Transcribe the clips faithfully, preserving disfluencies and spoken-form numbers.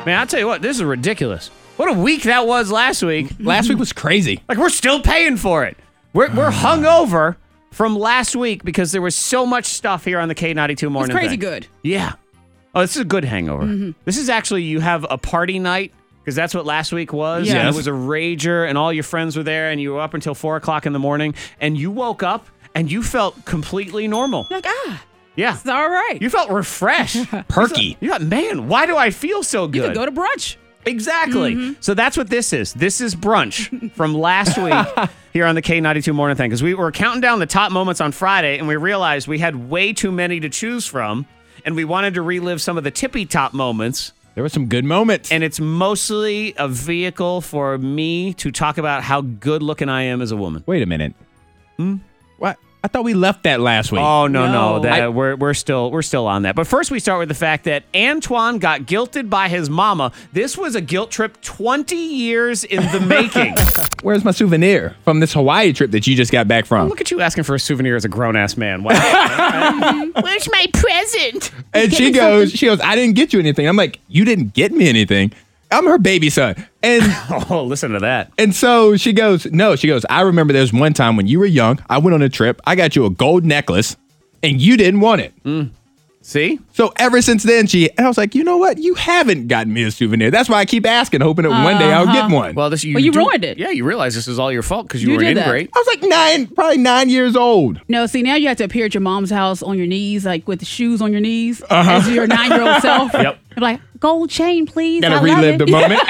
Man, I'll tell you what, this is ridiculous. What a week that was last week. Last week was crazy. Like, we're still paying for it. We're we're hungover from last week because there was so much stuff here on the K ninety-two morning. It's crazy thing. good. Yeah. Oh, this is a good hangover. Mm-hmm. This is actually, you have a party night, because that's what last week was. Yes. And it was a rager, and all your friends were there, and you were up until four o'clock in the morning, and you woke up, and you felt completely normal. You're like, ah, Yeah. it's all right. You felt refreshed. Perky. You thought, man, why do I feel so good? You could go to brunch. Exactly. Mm-hmm. So that's what this is. This is brunch from last week here on the K ninety-two Morning Thing. Because we were counting down the top moments on Friday, and we realized we had way too many to choose from, and we wanted to relive some of the tippy top moments. There were some good moments. And it's mostly a vehicle for me to talk about how good looking I am as a woman. Wait a minute. Hmm? What? I thought we left that last week. Oh no, no, No. that I- we're we're still we're still on that. But first, we start with the fact that Antoine got guilted by his mama. This was a guilt trip twenty years in the making. Where's my souvenir from this Hawaii trip that you just got back from? Look at you asking for a souvenir as a grown ass man. Wow. Where's my present? And she goes, she goes, I didn't get you anything. I'm like, you didn't get me anything. I'm her baby son. And Oh, listen to that. and so she goes, no, she goes, I remember there's one time when you were young, I went on a trip, I got you a gold necklace, and you didn't want it. See? So ever since then, she, and I was like, you know what? You haven't gotten me a souvenir. That's why I keep asking, hoping that one day I'll get one. Well, this you, Well, you do- ruined it. Yeah, you realize this is all your fault because you, You weren't did in that. great. I was like nine, probably nine years old. No, see, now you have to appear at your mom's house on your knees, like with the shoes on your knees, Uh-huh. as your nine-year-old self. Yep. You're like, gold chain, please. Gotta I love relive it. the moment.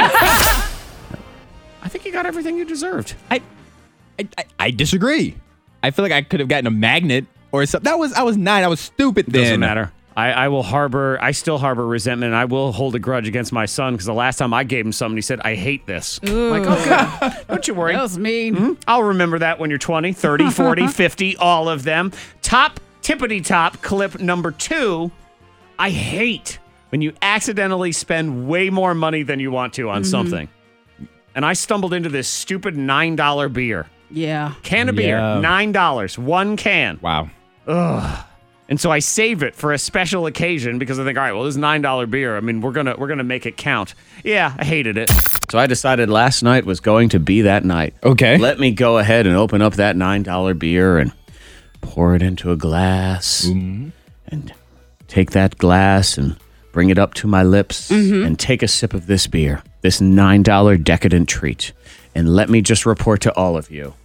I think you got everything you deserved. I, I, I, I disagree. I feel like I could have gotten a magnet or something. That was, I was nine. I was stupid then. Doesn't matter. I, I will harbor, I still harbor resentment, and I will hold a grudge against my son because the last time I gave him something, he said, I hate this. I'm like, okay, don't you worry. That was mean. Hmm? I'll remember that when you're twenty, thirty, forty, fifty, all of them. Top tippity top clip number two. I hate when you accidentally spend way more money than you want to on something. And I stumbled into this stupid nine dollar beer. Yeah. Can of Yeah. beer, nine dollars, one can. Wow. And so I save it for a special occasion because I think, all right, well, this is nine dollar beer. I mean, we're gonna we're gonna make it count. Yeah, I hated it. So I decided last night was going to be that night. Okay. Let me go ahead and open up that nine dollar beer and pour it into a glass and take that glass and bring it up to my lips and take a sip of this beer, this nine dollar decadent treat. And let me just report to all of you.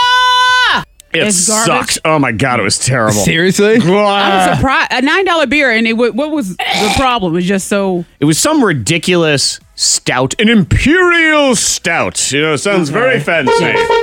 It It's garbage. sucks. Oh my God, it was terrible. Seriously? I'm surprised. A nine dollar beer, and it, what what was the problem? It was just so. It was some ridiculous stout, an imperial stout. You know, sounds very fancy.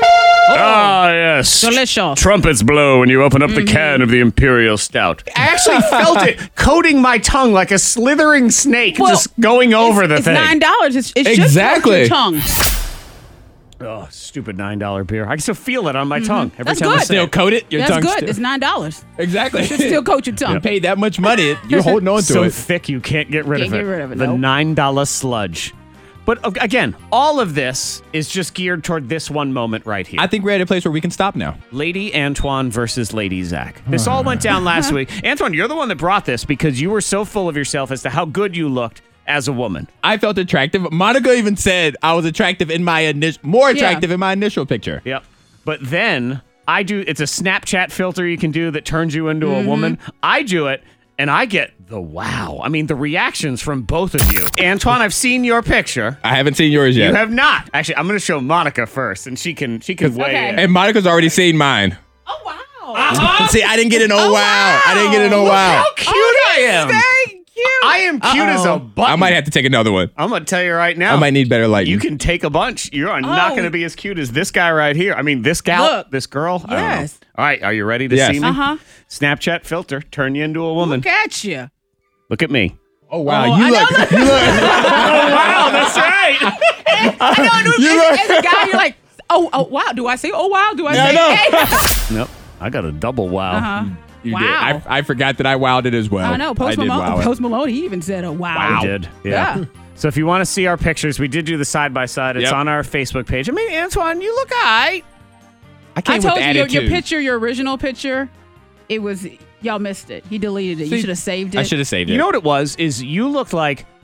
Ah, yes. Delicious. Trumpets blow when you open up the can of the imperial stout. I actually felt it coating my tongue like a slithering snake, Well, just going over the it's thing. nine dollars. It's, it's Exactly. just off your tongue. Oh, stupid nine dollar beer. I can still feel it on my tongue every That's time I good. say Still it. coat it? Your That's tongue good. Still, It's nine dollars. exactly. Still coat your tongue. You paid that much money. You're holding on to so it. thick you can't get rid Can't of it. get rid of it, The nope. nine dollar sludge. But uh, again, all of this is just geared toward this one moment right here. I think we're at a place where we can stop now. Lady Antoine versus Lady Zach. This all went down last week. Antoine, you're the one that brought this because you were so full of yourself as to how good you looked as a woman. I felt attractive. Monica even said I was attractive in my initial, more Yeah. attractive in my initial picture. Yep. But then I do, it's a Snapchat filter you can do that turns you into a woman. I do it and I get the wow. I mean, the reactions from both of you. Antoine, I've seen your picture. I haven't seen yours yet. You have not. Actually, I'm going to show Monica first and she can, she can weigh Okay. in. And Monica's already seen mine. Oh wow. See, I didn't get an oh, wow. I didn't get an oh Look wow. how cute I am. Very cute. I am cute as a button. I might have to take another one. I'm going to tell you right now. I might need better lighting. You can take a bunch. You are not Oh. going to be as cute as this guy right here. I mean, this gal, Look. this girl. I don't know. Yes. All right, are you ready to Yes. see me? Uh-huh. Snapchat filter, turn you into a woman. Look at you. Look at me. Oh wow, Oh, you I look, know. you look. Oh, wow, that's right. I know. You as, look- as a guy, you're like, oh, oh, wow. Do I say, oh, wow? Do I Yeah, I say, know. hey? Nope, I got a double wow. Uh-huh. You Wow. did. I, I forgot that I wowed it as well. I know. Post did Malone. wow it. Post Malone. He even said, "Oh wow." I did. Yeah. Yeah. So if you want to see our pictures, we did do the side by side. It's Yep. on our Facebook page. I mean, Antoine, you look all right. I came I with told you your, attitude. your picture, your original picture. It was y'all missed it. He deleted it. You See, should have saved it. I should have saved it. You know what it was? Is you looked like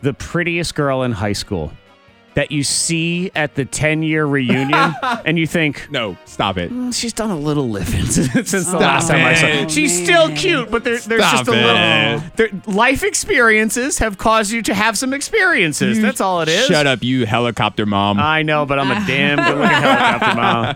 the prettiest girl in high school that you see at the ten-year reunion, and you think, No, stop it. "Mm, she's done a little living since the Stop last time I saw her. it. She's still cute, but there, there's Stop just a it. little... There, life experiences have caused you to have some experiences. That's all it is. Shut up, you helicopter mom. I know, but I'm a damn good-looking helicopter mom.